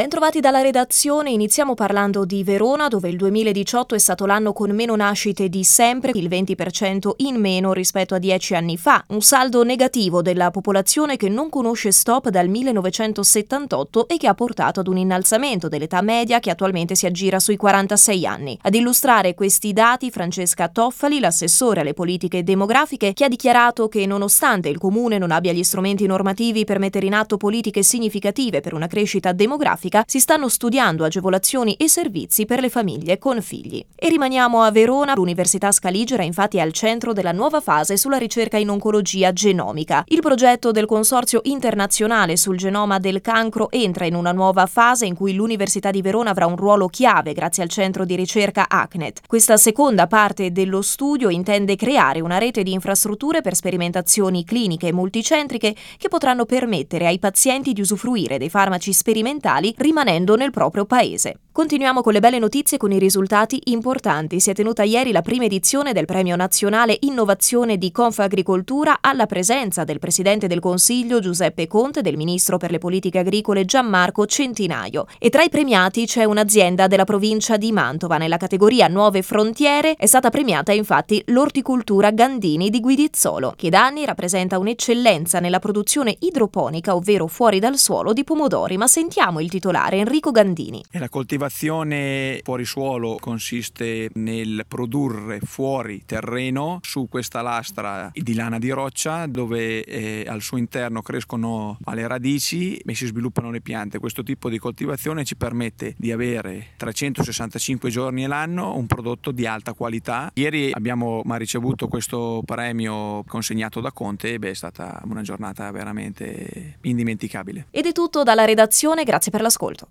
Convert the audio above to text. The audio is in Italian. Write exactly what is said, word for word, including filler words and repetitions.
Bentrovati dalla redazione, iniziamo parlando di Verona, dove il duemiladiciotto è stato l'anno con meno nascite di sempre, il venti per cento in meno rispetto a dieci anni fa, un saldo negativo della popolazione che non conosce stop dal millenovecentosettantotto e che ha portato ad un innalzamento dell'età media che attualmente si aggira sui quarantasei anni. Ad illustrare questi dati Francesca Toffali, l'assessore alle politiche demografiche, che ha dichiarato che nonostante il comune non abbia gli strumenti normativi per mettere in atto politiche significative per una crescita demografica, si stanno studiando agevolazioni e servizi per le famiglie con figli. E rimaniamo a Verona. L'Università Scaligera infatti è al centro della nuova fase sulla ricerca in oncologia genomica. Il progetto del Consorzio Internazionale sul Genoma del Cancro entra in una nuova fase in cui l'Università di Verona avrà un ruolo chiave grazie al centro di ricerca A C N E T. Questa seconda parte dello studio intende creare una rete di infrastrutture per sperimentazioni cliniche multicentriche che potranno permettere ai pazienti di usufruire dei farmaci sperimentali rimanendo nel proprio paese. Continuiamo con le belle notizie con i risultati importanti. Si è tenuta ieri la prima edizione del Premio Nazionale Innovazione di Confagricoltura alla presenza del Presidente del Consiglio Giuseppe Conte e del Ministro per le Politiche Agricole Gianmarco Centinaio. E tra i premiati c'è un'azienda della provincia di Mantova. Nella categoria Nuove Frontiere è stata premiata infatti l'orticoltura Gandini di Guidizzolo, che da anni rappresenta un'eccellenza nella produzione idroponica, ovvero fuori dal suolo, di pomodori. Ma sentiamo il titolare Enrico Gandini. E la coltivazione fuori suolo consiste nel produrre fuori terreno su questa lastra di lana di roccia dove eh, al suo interno crescono alle radici e si sviluppano le piante. Questo tipo di coltivazione ci permette di avere trecentosessantacinque giorni all'anno un prodotto di alta qualità. Ieri abbiamo ricevuto questo premio consegnato da Conte e beh, è stata una giornata veramente indimenticabile. Ed è tutto dalla redazione, grazie per l'ascolto.